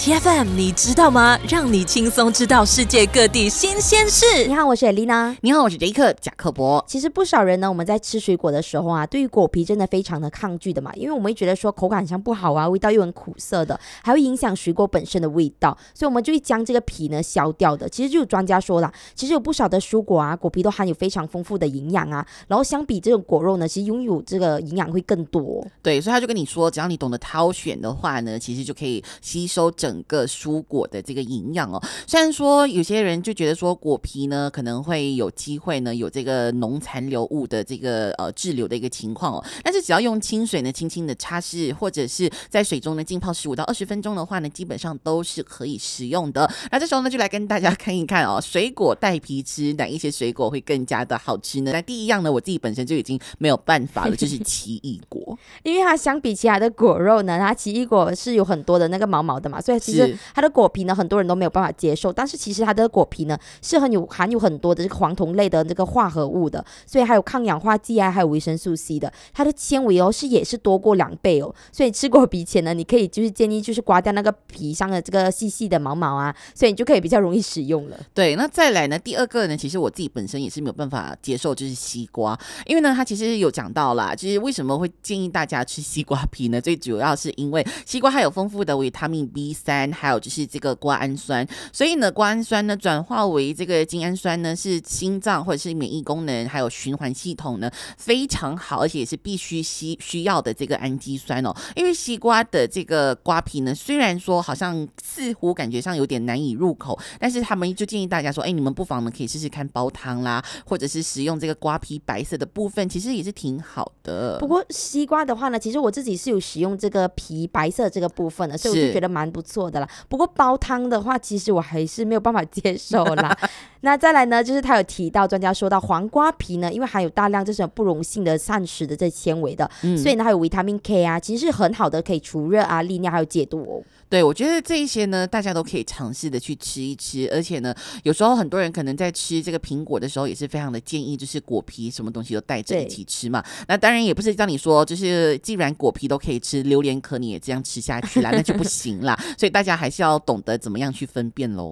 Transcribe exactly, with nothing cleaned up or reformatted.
T F M 你知道吗？让你轻松知道世界各地新鲜事。 你好，我是 Elena。 你好，我是杰克贾克伯。 其实不少人呢，我们在吃水果的时候啊，对于果皮真的非常的抗拒的嘛，因为我们会觉得说口感像不好啊，味道又很苦涩的，还会影响水果本身的味道，所以我们就会将这个皮呢削掉的。其实就有专家说了，其实有不少的蔬果啊，果皮都含有非常丰富的营养啊，然后相比这种果肉呢，其实拥有这个营养会更多。 对，所以他就跟你说，只要你懂得挑选的话呢，其实就可以吸收整个蔬果的这个营养哦。虽然说有些人就觉得说果皮呢可能会有机会呢有这个农残留物的这个呃滞留的一个情况哦，但是只要用清水呢轻轻的擦拭，或者是在水中呢浸泡十五到二十分钟的话呢，基本上都是可以食用的。那这时候呢就来跟大家看一看哦，水果带皮吃哪一些水果会更加的好吃呢？那第一样呢，我自己本身就已经没有办法了，就是奇异果， 因为它相比其他的果肉呢，它奇异果是有很多的那个毛毛的嘛，所以其实它的果皮呢，很多人都没有办法接受。但是其实它的果皮呢，是很有含有很多的这个黄酮类的这个化合物的，所以还有抗氧化剂啊，还有维生素 C 的。它的纤维哦是也是多过两倍哦，所以吃果皮前呢，你可以就是建议就是刮掉那个皮上的这个细细的毛毛啊，所以你就可以比较容易使用了。 对，那再来呢，第二个呢，其实我自己本身也是没有办法接受，就是西瓜，因为呢，它其实有讲到啦，就是为什么会建议大家吃西瓜皮呢？最主要是因为西瓜还有丰富的维他命 B 三， 还有就是这个瓜氨酸，所以呢，瓜氨酸呢转化为这个精氨酸呢，是心脏或者是免疫功能还有循环系统呢非常好，而且也是必须需需要的这个氨基酸哦。因为西瓜的这个瓜皮呢，虽然说好像似乎感觉上有点难以入口，但是他们就建议大家说，哎，你们不妨呢可以试试看煲汤啦，或者是食用这个瓜皮白色的部分，其实也是挺好的。 不过西瓜的话呢，其实我自己是有使用这个皮白色这个部分的，所以我就觉得蛮不错的啦。不过煲汤的话，其实我还是没有办法接受啦。那再来呢，就是他有提到专家说到黄瓜皮呢，因为含有大量这种不溶性的膳食的这纤维的、嗯，所以呢还有维他命 K 啊，其实是很好的，可以除热啊、利尿还有解毒哦。 对，我觉得这一些呢，大家都可以尝试的去吃一吃，而且呢，有时候很多人可能在吃这个苹果的时候，也是非常的建议，就是果皮什么东西都带着一起吃嘛。那当然也不是叫你说，就是既然果皮都可以吃，榴莲壳你也这样吃下去啦，那就不行啦。所以大家还是要懂得怎么样去分辨咯。